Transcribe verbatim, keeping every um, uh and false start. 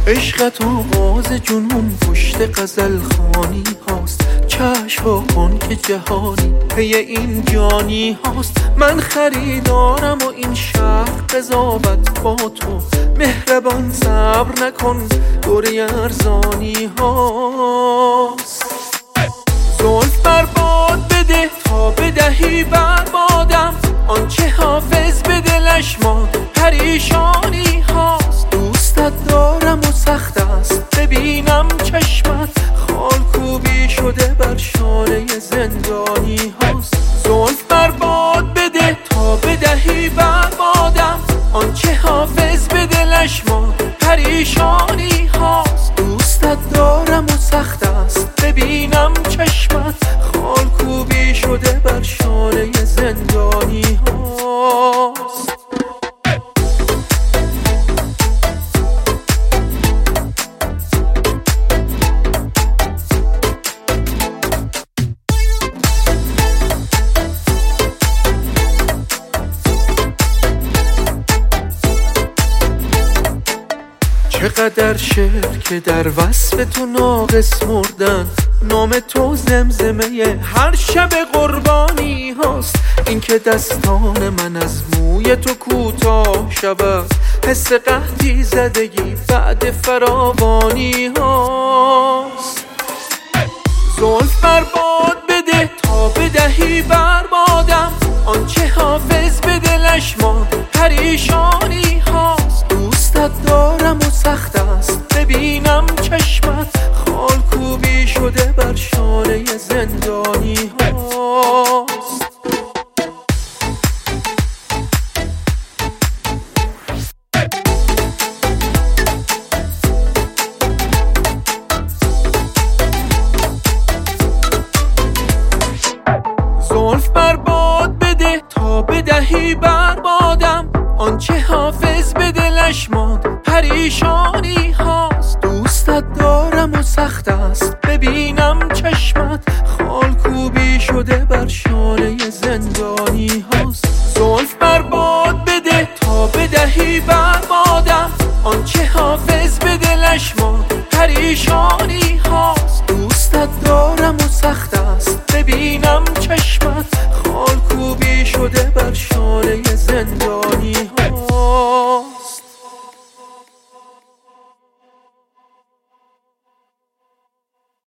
عشقت آغاز جنون پشت غزل خانی هاست. کشف کن که جهانی پی این جانی هاست. من خریدارم و این شهر قضاوت با تو. مهربان صبر نکن دوره ارزانی هاست. زلف برباد بده تا بدهی بربادم. آنچه حافظ به دلش ما پریشانی هاست. دوستت دارم و سخت است ببینم چشمت خال کوبی شده بر شانه زندانی هاست. زلف برباد بده تا بدهی بربادم. آنچه حافظ به دلش ما پریشانی هاست. دوستت دارم و سخت است ببینم چشمت خال کوبی شده بر شانه زندانی هاست. چقدر شعر که در وصف تو ناقص مردن. نام تو زمزمه هر شب قربانی هاست. این که دستان من از موی تو کوتاه شود. حس قحطی زدگی بعد فراوانی هاست. زلف برباد بده تا بدهی بربادم. آنچه حافظ به دلش ما پریشانی هاست. دوستت دارم و سخت است ببینم چشمت خال کوبی شده بر شانه زندانی هاست. زلف برباد بده تا بدهی بربادم. آنچه حافظ به دلش ماند پریشانی هاست. دوستت دارم و سخت است ببینم چشمت خال کوبی شده بر شانه زندانی هاست. زلف برباد بده تا بدهی بربادم. آنچه حافظ به دلش ماند پریشانی هاست. دوستت دارم و سخت است ببینم چشمت خال کوبی شده بر شانه زندانی